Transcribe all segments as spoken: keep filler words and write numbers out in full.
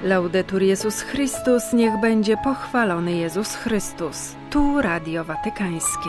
Laudetur Jezus Chrystus, niech będzie pochwalony Jezus Chrystus. Tu Radio Watykańskie.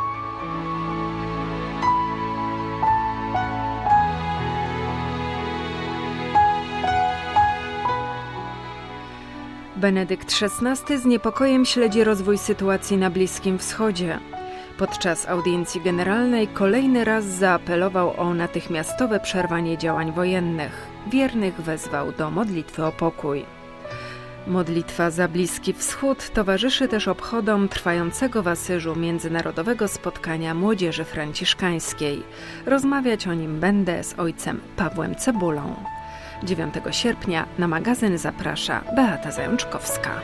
Benedykt szesnasty z niepokojem śledzi rozwój sytuacji na Bliskim Wschodzie. Podczas audiencji generalnej kolejny raz zaapelował o natychmiastowe przerwanie działań wojennych. Wiernych wezwał do modlitwy o pokój. Modlitwa za Bliski Wschód towarzyszy też obchodom trwającego w Asyżu międzynarodowego spotkania młodzieży franciszkańskiej. Rozmawiać o nim będę z ojcem Pawłem Cebulą. dziewiątego sierpnia na magazyn zaprasza Beata Zajączkowska.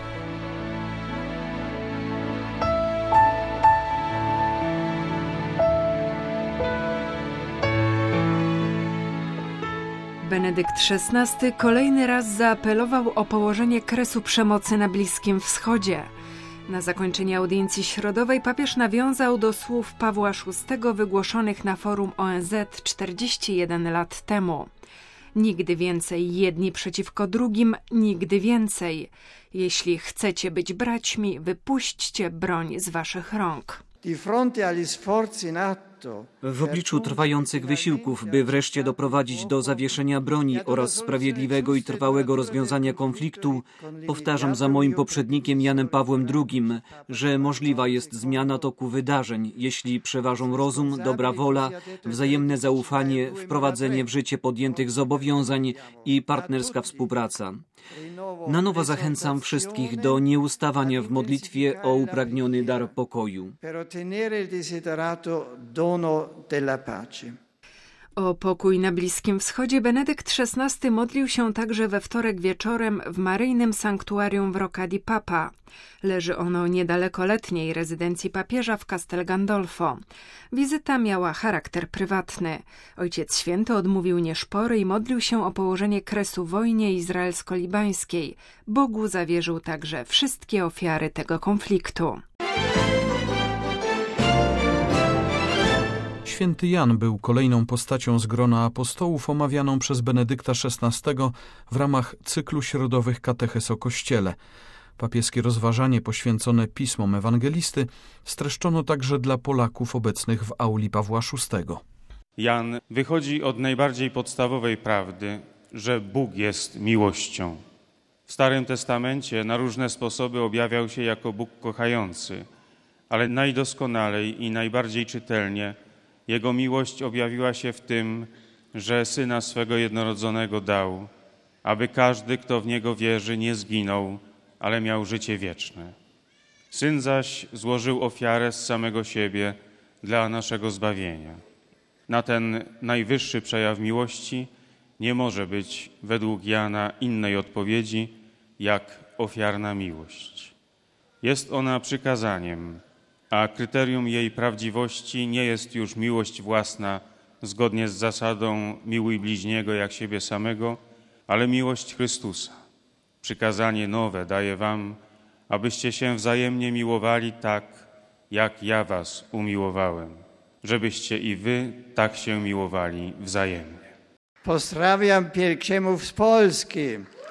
Benedykt szesnasty kolejny raz zaapelował o położenie kresu przemocy na Bliskim Wschodzie. Na zakończenie audiencji środowej papież nawiązał do słów Pawła szóstego wygłoszonych na forum O N Z czterdzieści jeden lat temu. Nigdy więcej jedni przeciwko drugim, nigdy więcej. Jeśli chcecie być braćmi, wypuśćcie broń z waszych rąk. W obliczu trwających wysiłków, by wreszcie doprowadzić do zawieszenia broni oraz sprawiedliwego i trwałego rozwiązania konfliktu, powtarzam za moim poprzednikiem Janem Pawłem drugim, że możliwa jest zmiana toku wydarzeń, jeśli przeważą rozum, dobra wola, wzajemne zaufanie, wprowadzenie w życie podjętych zobowiązań i partnerska współpraca. Na nowo zachęcam wszystkich do nieustawania w modlitwie o upragniony dar pokoju. O pokój na Bliskim Wschodzie Benedykt szesnasty modlił się także we wtorek wieczorem w maryjnym sanktuarium w Rocca di Papa. Leży ono niedaleko letniej rezydencji papieża w Castel Gandolfo. Wizyta miała charakter prywatny. Ojciec Święty odmówił nieszpory i modlił się o położenie kresu wojnie izraelsko-libańskiej. Bogu zawierzył także wszystkie ofiary tego konfliktu. Święty Jan był kolejną postacią z grona apostołów omawianą przez Benedykta szesnastego w ramach cyklu środowych kateches o Kościele. Papieskie rozważanie poświęcone pismom ewangelisty streszczono także dla Polaków obecnych w auli Pawła szóstego. Jan wychodzi od najbardziej podstawowej prawdy, że Bóg jest miłością. W Starym Testamencie na różne sposoby objawiał się jako Bóg kochający, ale najdoskonalej i najbardziej czytelnie Jego miłość objawiła się w tym, że Syna swego jednorodzonego dał, aby każdy, kto w Niego wierzy, nie zginął, ale miał życie wieczne. Syn zaś złożył ofiarę z samego siebie dla naszego zbawienia. Na ten najwyższy przejaw miłości nie może być według Jana innej odpowiedzi jak ofiarna miłość. Jest ona przykazaniem, a kryterium jej prawdziwości nie jest już miłość własna zgodnie z zasadą miłuj bliźniego jak siebie samego, ale miłość Chrystusa. Przykazanie nowe daję wam, abyście się wzajemnie miłowali tak, jak ja was umiłowałem, żebyście i wy tak się miłowali wzajemnie. Pozdrawiam pielgrzymów z Polski.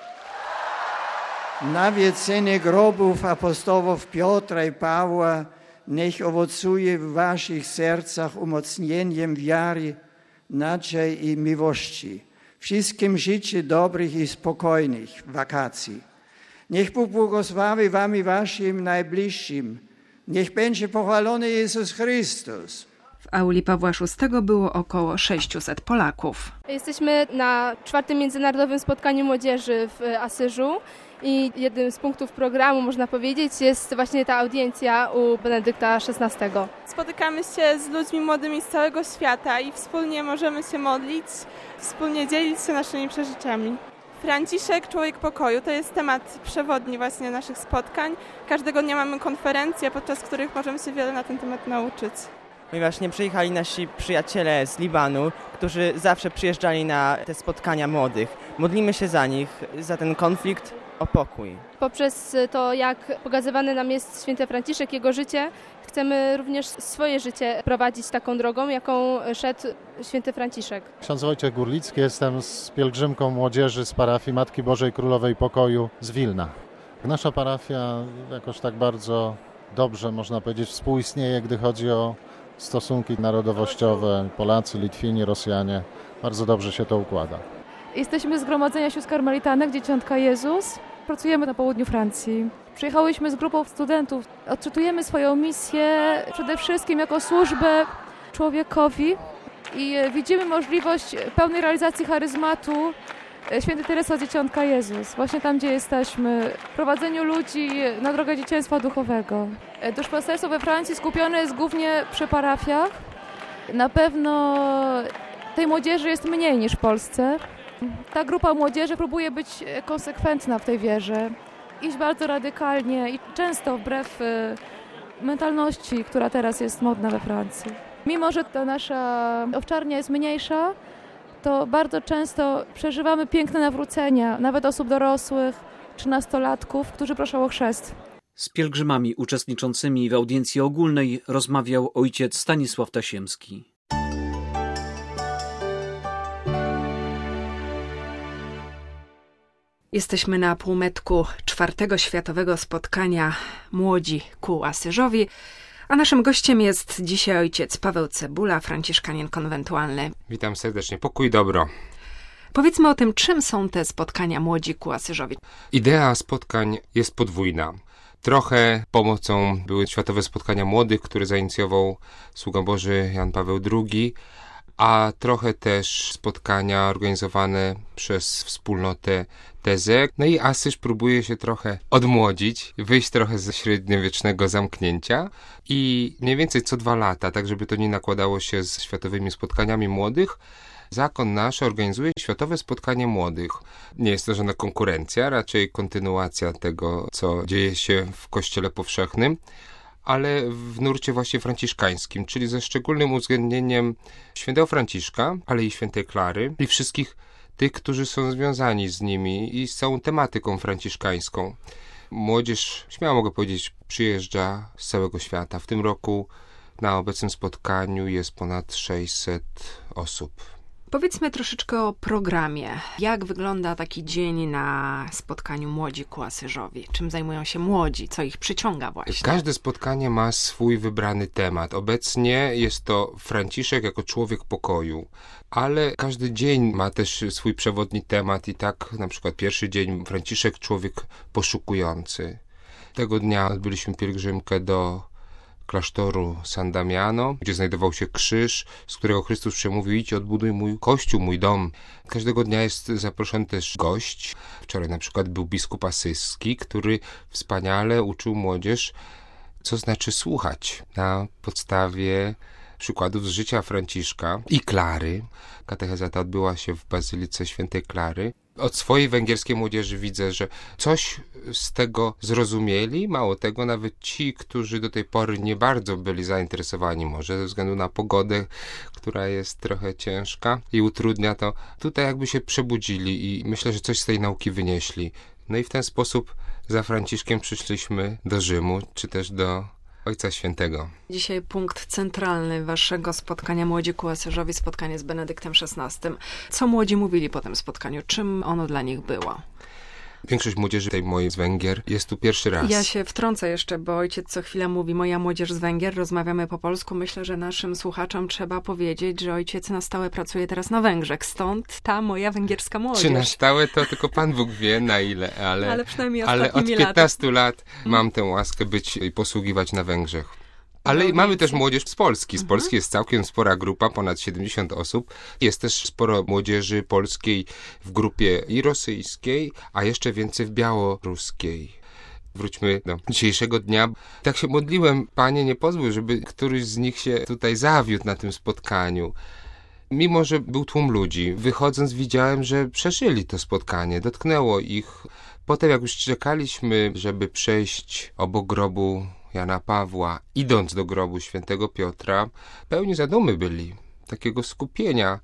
Nawiedzenie grobów apostołów Piotra i Pawła niech owocuje w waszych sercach umocnieniem wiary, nadziei i miłości. Wszystkim życzę dobrych i spokojnych wakacji. Niech Bóg błogosławi wam i waszym najbliższym. Niech będzie pochwalony Jezus Chrystus. W auli Pawła szóstego było około sześciuset Polaków. Jesteśmy na czwartym międzynarodowym spotkaniu młodzieży w Asyżu i jednym z punktów programu, można powiedzieć, jest właśnie ta audiencja u Benedykta szesnastego. Spotykamy się z ludźmi młodymi z całego świata i wspólnie możemy się modlić, wspólnie dzielić się naszymi przeżyciami. Franciszek, człowiek pokoju, to jest temat przewodni właśnie naszych spotkań. Każdego dnia mamy konferencje, podczas których możemy się wiele na ten temat nauczyć. Ponieważ nie przyjechali nasi przyjaciele z Libanu, którzy zawsze przyjeżdżali na te spotkania młodych. Modlimy się za nich, za ten konflikt, o pokój. Poprzez to, jak pokazywany nam jest święty Franciszek, jego życie, chcemy również swoje życie prowadzić taką drogą, jaką szedł święty Franciszek. Ksiądz Wojciech Górlicki, jestem z pielgrzymką młodzieży z parafii Matki Bożej Królowej Pokoju z Wilna. Nasza parafia jakoś tak bardzo dobrze, można powiedzieć, współistnieje, gdy chodzi o stosunki narodowościowe, Polacy, Litwini, Rosjanie. Bardzo dobrze się to układa. Jesteśmy z Zgromadzenia Sióstr Karmelitanek, Dzieciątka Jezus. Pracujemy na południu Francji. Przyjechałyśmy z grupą studentów. Odczytujemy swoją misję przede wszystkim jako służbę człowiekowi i widzimy możliwość pełnej realizacji charyzmatu Świętej Teresy od Dzieciątka Jezus. Właśnie tam, gdzie jesteśmy. Prowadzeniu ludzi na drogę dzieciństwa duchowego. Duszpasterstwo we Francji skupione jest głównie przy parafiach. Na pewno tej młodzieży jest mniej niż w Polsce. Ta grupa młodzieży próbuje być konsekwentna w tej wierze, iść bardzo radykalnie i często wbrew mentalności, która teraz jest modna we Francji. Mimo że ta nasza owczarnia jest mniejsza, to bardzo często przeżywamy piękne nawrócenia, nawet osób dorosłych czy nastolatków, którzy proszą o chrzest. Z pielgrzymami uczestniczącymi w audiencji ogólnej rozmawiał ojciec Stanisław Tasiemski. Jesteśmy na półmetku czwartego światowego spotkania Młodzi ku Asyżowi, a naszym gościem jest dzisiaj ojciec Paweł Cebula, franciszkanin konwentualny. Witam serdecznie, pokój i dobro. Powiedzmy o tym, czym są te spotkania Młodzi ku Asyżowi. Idea spotkań jest podwójna. Trochę pomocą były Światowe Spotkania Młodych, które zainicjował Sługa Boży Jan Paweł drugi, a trochę też spotkania organizowane przez wspólnotę Tezę. No i Asyż próbuje się trochę odmłodzić, wyjść trochę ze średniowiecznego zamknięcia i mniej więcej co dwa lata, tak żeby to nie nakładało się z Światowymi Spotkaniami Młodych, zakon nasz organizuje Światowe Spotkanie Młodych. Nie jest to żadna konkurencja, raczej kontynuacja tego, co dzieje się w Kościele Powszechnym, ale w nurcie właśnie franciszkańskim, czyli ze szczególnym uwzględnieniem świętego Franciszka, ale i świętej Klary i wszystkich tych, którzy są związani z nimi i z całą tematyką franciszkańską. Młodzież, śmiało mogę powiedzieć, przyjeżdża z całego świata. W tym roku na obecnym spotkaniu jest ponad sześćset osób. Powiedzmy troszeczkę o programie. Jak wygląda taki dzień na spotkaniu Młodzi ku Asyżowi? Czym zajmują się młodzi? Co ich przyciąga właśnie? Każde spotkanie ma swój wybrany temat. Obecnie jest to Franciszek jako człowiek pokoju, ale każdy dzień ma też swój przewodni temat i tak na przykład pierwszy dzień Franciszek człowiek poszukujący. Tego dnia odbyliśmy pielgrzymkę do klasztoru San Damiano, gdzie znajdował się krzyż, z którego Chrystus przemówił: idź, odbuduj mój kościół, mój dom. Każdego dnia jest zaproszony też gość. Wczoraj na przykład był biskup asyżski, który wspaniale uczył młodzież, co znaczy słuchać na podstawie przykładów z życia Franciszka i Klary. Katecheza ta odbyła się w Bazylice Świętej Klary. Od swojej węgierskiej młodzieży widzę, że coś z tego zrozumieli. Mało tego, nawet ci, którzy do tej pory nie bardzo byli zainteresowani, może ze względu na pogodę, która jest trochę ciężka i utrudnia to, tutaj jakby się przebudzili i myślę, że coś z tej nauki wynieśli. No i w ten sposób za Franciszkiem przyszliśmy do Rzymu, czy też do Ojca Świętego. Dzisiaj punkt centralny waszego spotkania Młodzi ku Asyżowi, spotkanie z Benedyktem szesnastym. Co młodzi mówili po tym spotkaniu? Czym ono dla nich było? Większość młodzieży tej mojej z Węgier jest tu pierwszy raz. Ja się wtrącę jeszcze, bo ojciec co chwilę mówi: moja młodzież z Węgier, rozmawiamy po polsku. Myślę, że naszym słuchaczom trzeba powiedzieć, że ojciec na stałe pracuje teraz na Węgrzech. Stąd ta moja węgierska młodzież. Czy na stałe, to tylko Pan Bóg wie na ile, ale, ale, przynajmniej ale od piętnastu lat mam tę łaskę być i posługiwać na Węgrzech. Ale no, mamy też młodzież z Polski. Z Polski mhm. jest całkiem spora grupa, ponad siedemdziesiąt osób. Jest też sporo młodzieży polskiej w grupie i rosyjskiej, a jeszcze więcej w białoruskiej. Wróćmy do dzisiejszego dnia. Tak się modliłem: Panie, nie pozwól, żeby któryś z nich się tutaj zawiódł na tym spotkaniu. Mimo że był tłum ludzi, wychodząc widziałem, że przeżyli to spotkanie, dotknęło ich. Potem jak już czekaliśmy, żeby przejść obok grobu Jana Pawła, idąc do grobu świętego Piotra, pełni zadumy byli, takiego skupienia,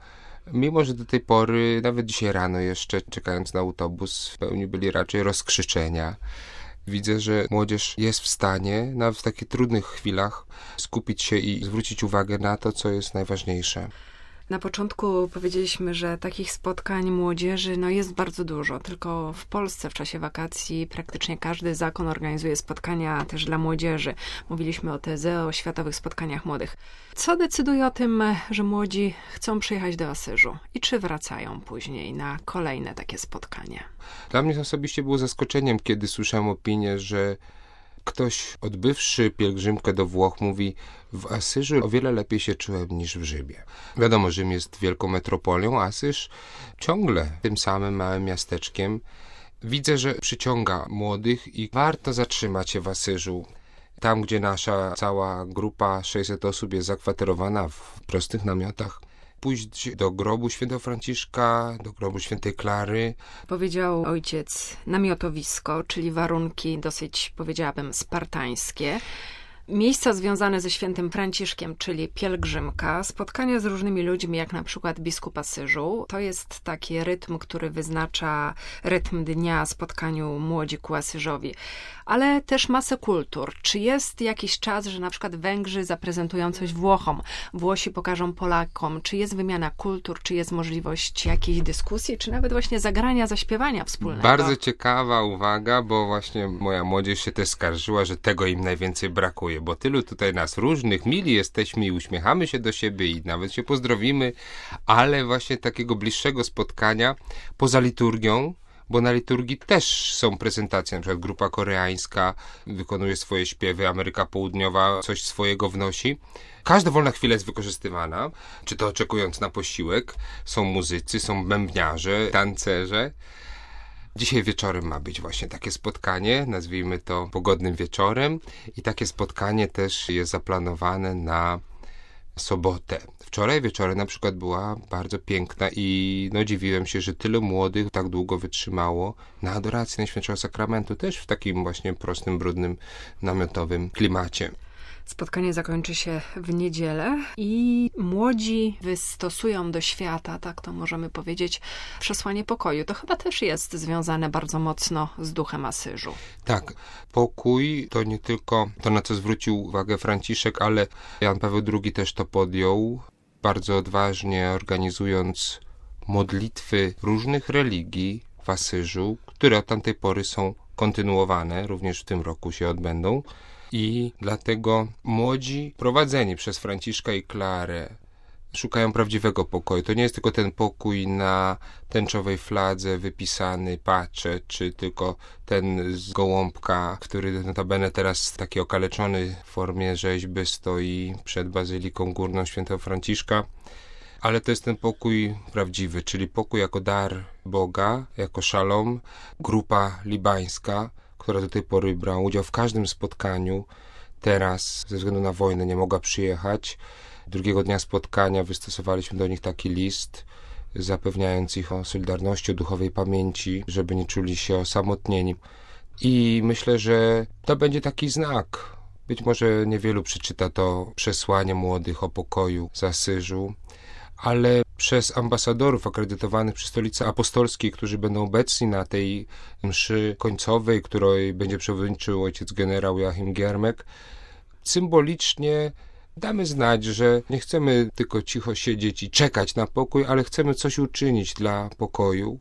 Mimo że do tej pory, nawet dzisiaj rano jeszcze, czekając na autobus, w pełni byli raczej rozkrzyczenia. Widzę, że młodzież jest w stanie, nawet w takich trudnych chwilach, skupić się i zwrócić uwagę na to, co jest najważniejsze. Na początku powiedzieliśmy, że takich spotkań młodzieży no jest bardzo dużo. Tylko w Polsce w czasie wakacji praktycznie każdy zakon organizuje spotkania też dla młodzieży. Mówiliśmy o T Z E, o Światowych Spotkaniach Młodych. Co decyduje o tym, że młodzi chcą przyjechać do Asyżu i czy wracają później na kolejne takie spotkania? Dla mnie osobiście było zaskoczeniem, kiedy słyszałem opinię, że ktoś odbywszy pielgrzymkę do Włoch mówi: w Asyżu o wiele lepiej się czułem niż w Rzymie. Wiadomo, Rzym jest wielką metropolią, Asyż ciągle tym samym małym miasteczkiem. Widzę, że przyciąga młodych i warto zatrzymać się w Asyżu. Tam, gdzie nasza cała grupa, sześćset osób, jest zakwaterowana w prostych namiotach. Pójść do grobu świętego Franciszka, do grobu świętej Klary. Powiedział ojciec namiotowisko, czyli warunki dosyć, powiedziałabym, spartańskie. Miejsca związane ze świętym Franciszkiem, czyli pielgrzymka, spotkania z różnymi ludźmi, jak na przykład biskup Asyżu. To jest taki rytm, który wyznacza rytm dnia spotkaniu młodzi ku Asyżowi. Ale też masę kultur. Czy jest jakiś czas, że na przykład Węgrzy zaprezentują coś Włochom, Włosi pokażą Polakom? Czy jest wymiana kultur? Czy jest możliwość jakiejś dyskusji? Czy nawet właśnie zagrania, zaśpiewania wspólnego? Bardzo ciekawa uwaga, bo właśnie moja młodzież się też skarżyła, że tego im najwięcej brakuje, bo tylu tutaj nas różnych, mili jesteśmy i uśmiechamy się do siebie i nawet się pozdrowimy, ale właśnie takiego bliższego spotkania poza liturgią, bo na liturgii też są prezentacje, na przykład grupa koreańska wykonuje swoje śpiewy, Ameryka Południowa coś swojego wnosi. Każda wolna chwila jest wykorzystywana, czy to oczekując na posiłek. Są muzycy, są bębniarze, tancerze. Dzisiaj wieczorem ma być właśnie takie spotkanie, nazwijmy to pogodnym wieczorem, i takie spotkanie też jest zaplanowane na sobotę. Wczoraj wieczorem na przykład była bardzo piękna i no dziwiłem się, że tyle młodych tak długo wytrzymało na adoracji Najświętszego Sakramentu, też w takim właśnie prostym, brudnym, namiotowym klimacie. Spotkanie zakończy się w niedzielę i młodzi wystosują do świata, tak to możemy powiedzieć, przesłanie pokoju. To chyba też jest związane bardzo mocno z duchem Asyżu. Tak, pokój to nie tylko to, na co zwrócił uwagę Franciszek, ale Jan Paweł drugi też to podjął, bardzo odważnie organizując modlitwy różnych religii w Asyżu, które od tamtej pory są kontynuowane, również w tym roku się odbędą. I dlatego młodzi, prowadzeni przez Franciszka i Klarę, szukają prawdziwego pokoju. To nie jest tylko ten pokój na tęczowej fladze wypisany, patrze, czy tylko ten z gołąbka, który notabene teraz taki okaleczony w formie rzeźby stoi przed Bazyliką Górną Świętego Franciszka. Ale to jest ten pokój prawdziwy, czyli pokój jako dar Boga, jako szalom, grupa libańska, która do tej pory brała udział w każdym spotkaniu. Teraz ze względu na wojnę nie mogła przyjechać. Drugiego dnia spotkania wystosowaliśmy do nich taki list, zapewniając ich o solidarności, o duchowej pamięci, żeby nie czuli się osamotnieni. I myślę, że to będzie taki znak. Być może niewielu przeczyta to przesłanie młodych o pokoju z Asyżu, ale przez ambasadorów akredytowanych przy Stolicy Apostolskiej, którzy będą obecni na tej mszy końcowej, której będzie przewodniczył ojciec generał Joachim Giermek, symbolicznie damy znać, że nie chcemy tylko cicho siedzieć i czekać na pokój, ale chcemy coś uczynić dla pokoju.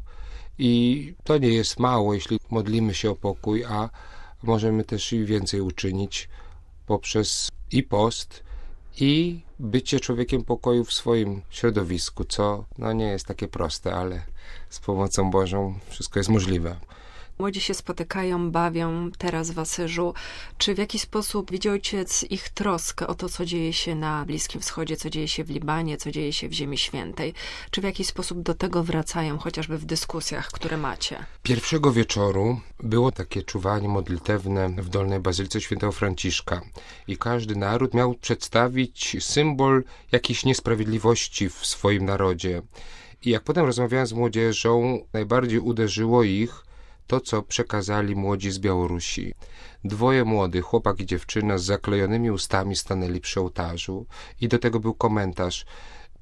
I to nie jest mało, jeśli modlimy się o pokój, a możemy też i więcej uczynić poprzez i post, i bycie człowiekiem pokoju w swoim środowisku, co no nie jest takie proste, ale z pomocą Bożą wszystko jest możliwe. Młodzi się spotykają, bawią teraz w Asyżu. Czy w jakiś sposób widzi ojciec ich troskę o to, co dzieje się na Bliskim Wschodzie, co dzieje się w Libanie, co dzieje się w Ziemi Świętej? Czy w jakiś sposób do tego wracają, chociażby w dyskusjach, które macie? Pierwszego wieczoru było takie czuwanie modlitewne w Dolnej Bazylice Świętego Franciszka i każdy naród miał przedstawić symbol jakiejś niesprawiedliwości w swoim narodzie. I jak potem rozmawiałem z młodzieżą, najbardziej uderzyło ich to, co przekazali młodzi z Białorusi. Dwoje młodych, chłopak i dziewczyna, z zaklejonymi ustami stanęli przy ołtarzu i do tego był komentarz.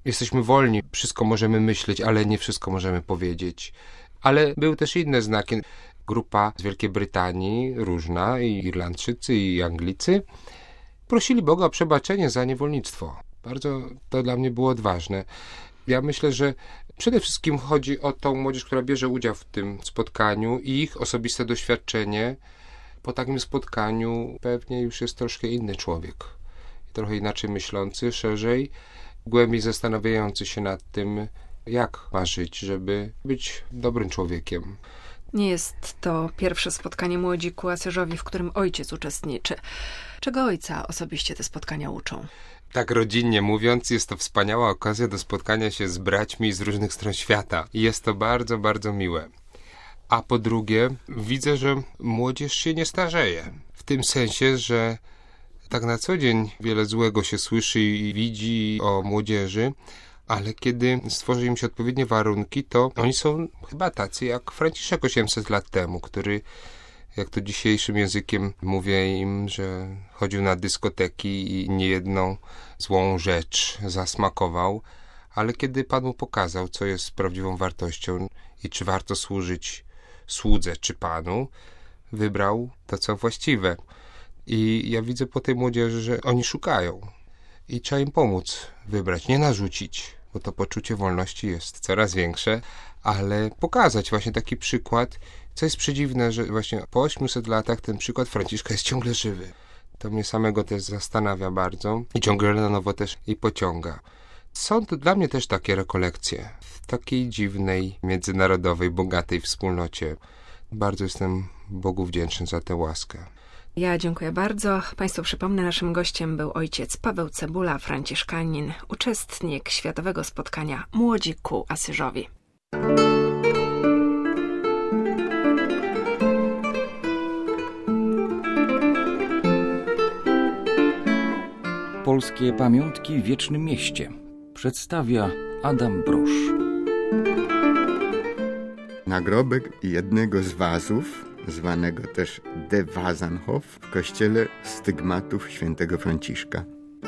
Jesteśmy wolni, wszystko możemy myśleć, ale nie wszystko możemy powiedzieć. Ale były też inne znaki. Grupa z Wielkiej Brytanii, różna, i Irlandczycy, i Anglicy, prosili Boga o przebaczenie za niewolnictwo. Bardzo to dla mnie było odważne. Ja myślę, że przede wszystkim chodzi o tą młodzież, która bierze udział w tym spotkaniu i ich osobiste doświadczenie. Po takim spotkaniu pewnie już jest troszkę inny człowiek. Trochę inaczej myślący, szerzej, głębiej zastanawiający się nad tym, jak ma żyć, żeby być dobrym człowiekiem. Nie jest to pierwsze spotkanie młodzi ku Asyżowi, w którym ojciec uczestniczy. Czego ojca osobiście te spotkania uczą? Tak rodzinnie mówiąc, jest to wspaniała okazja do spotkania się z braćmi z różnych stron świata. I jest to bardzo, bardzo miłe. A po drugie, widzę, że młodzież się nie starzeje. W tym sensie, że tak na co dzień wiele złego się słyszy i widzi o młodzieży, ale kiedy stworzy im się odpowiednie warunki, to oni są chyba tacy jak Franciszek osiemset lat temu, który, jak to dzisiejszym językiem mówię im, że chodził na dyskoteki i niejedną złą rzecz zasmakował, ale kiedy Pan mu pokazał, co jest prawdziwą wartością i czy warto służyć słudze czy Panu, wybrał to, co właściwe. I ja widzę po tej młodzieży, że oni szukają i trzeba im pomóc wybrać, nie narzucić, bo to poczucie wolności jest coraz większe, ale pokazać właśnie taki przykład, co jest przedziwne, że właśnie po osiemset latach ten przykład Franciszka jest ciągle żywy. To mnie samego też zastanawia bardzo i ciągle na nowo też i pociąga. Są to dla mnie też takie rekolekcje w takiej dziwnej, międzynarodowej, bogatej wspólnocie. Bardzo jestem Bogu wdzięczny za tę łaskę. Ja dziękuję bardzo. Państwu przypomnę, naszym gościem był ojciec Paweł Cebula, franciszkanin, uczestnik Światowego Spotkania Młodzi ku Asyżowi. Polskie pamiątki w wiecznym mieście przedstawia Adam Brosz. Nagrobek jednego z wazów, zwanego też de Wazanhof, w kościele stygmatów świętego Franciszka.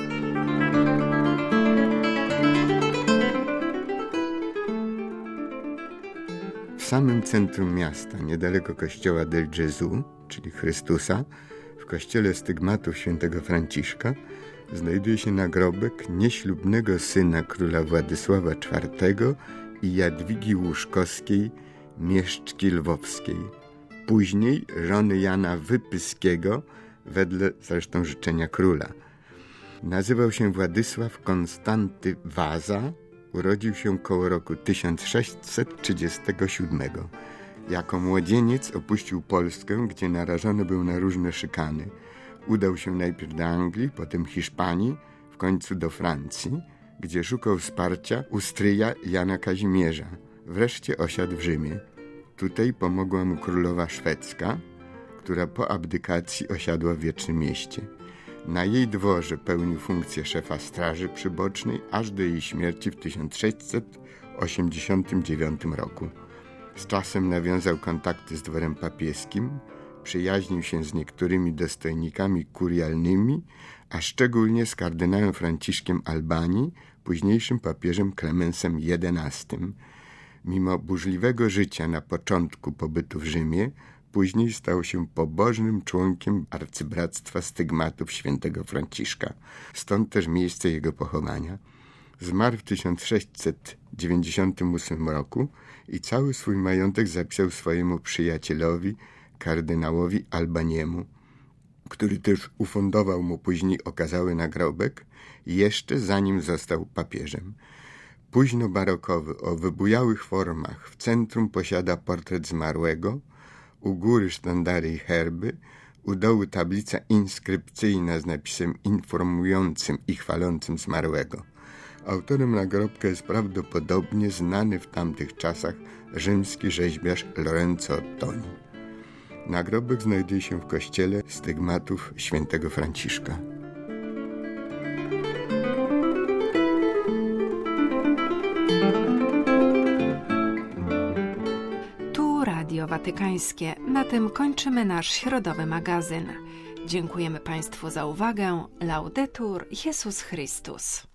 W samym centrum miasta, niedaleko kościoła del Gesù, czyli Chrystusa, w kościele stygmatów świętego Franciszka, znajduje się nagrobek nieślubnego syna króla Władysława czwartego i Jadwigi Łużkowskiej, mieszczki lwowskiej, później żony Jana Wypyskiego, wedle zresztą życzenia króla. Nazywał się Władysław Konstanty Waza, urodził się koło roku tysiąc sześćset trzydziestego siódmego. Jako młodzieniec opuścił Polskę, gdzie narażony był na różne szykany. Udał się najpierw do Anglii, potem Hiszpanii, w końcu do Francji, gdzie szukał wsparcia u stryja Jana Kazimierza. Wreszcie osiadł w Rzymie. Tutaj pomogła mu królowa szwedzka, która po abdykacji osiadła w Wiecznym Mieście. Na jej dworze pełnił funkcję szefa straży przybocznej aż do jej śmierci w tysiąc sześćset osiemdziesiątym dziewiątym roku. Z czasem nawiązał kontakty z dworem papieskim, przyjaźnił się z niektórymi dostojnikami kurialnymi, a szczególnie z kardynałem Franciszkiem Albanii, późniejszym papieżem Klemensem jedenastym. Mimo burzliwego życia na początku pobytu w Rzymie, później stał się pobożnym członkiem arcybractwa stygmatów świętego Franciszka. Stąd też miejsce jego pochowania. Zmarł w tysiąc sześćset dziewięćdziesiątym ósmym roku i cały swój majątek zapisał swojemu przyjacielowi, kardynałowi Albaniemu, który też ufundował mu później okazały nagrobek, jeszcze zanim został papieżem. Późno barokowy o wybujałych formach w centrum posiada portret zmarłego, u góry sztandary i herby, u dołu tablica inskrypcyjna z napisem informującym i chwalącym zmarłego. Autorem nagrobka jest prawdopodobnie znany w tamtych czasach rzymski rzeźbiarz Lorenzo Ottoni. Nagrobek znajduje się w kościele stygmatów świętego Franciszka. Tu Radio Watykańskie. Na tym kończymy nasz środowy magazyn. Dziękujemy Państwu za uwagę. Laudetur Jesus Christus.